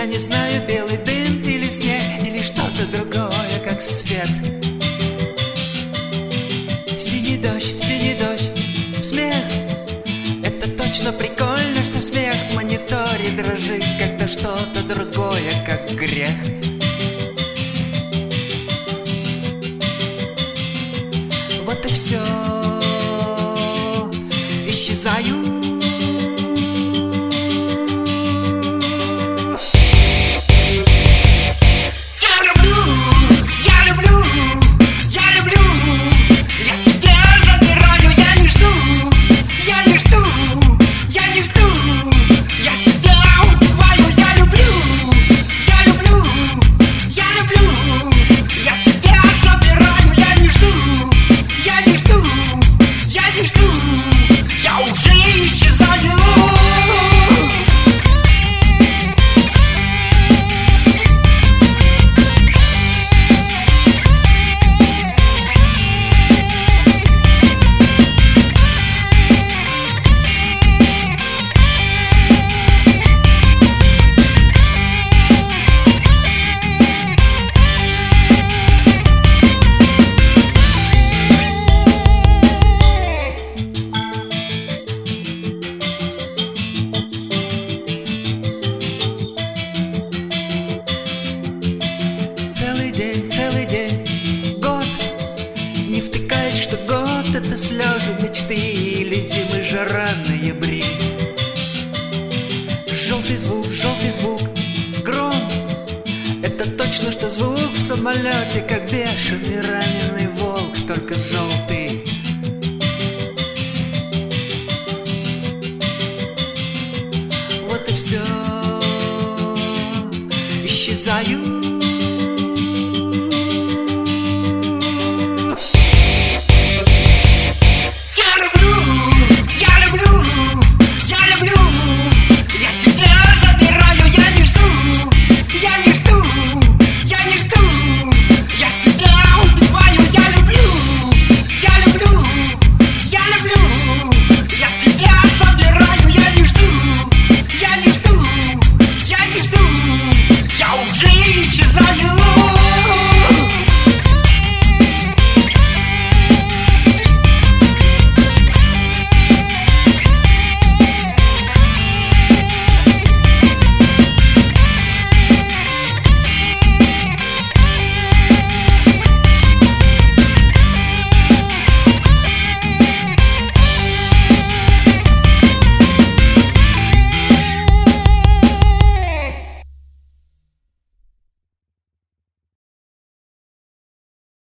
Я не знаю, белый дым или снег, или что-то другое, как свет. Синий дождь, смех. Это точно прикольно, что смех в мониторе дрожит, как-то что-то другое, как грех. Вот и все, исчезаю. Целый день, год. Не втыкаешь, что год — это слезы мечты или зимы жара ноябри. Желтый звук, гром. Это точно, что звук в самолете, как бешеный раненый волк, только желтый. Вот и все, исчезаю.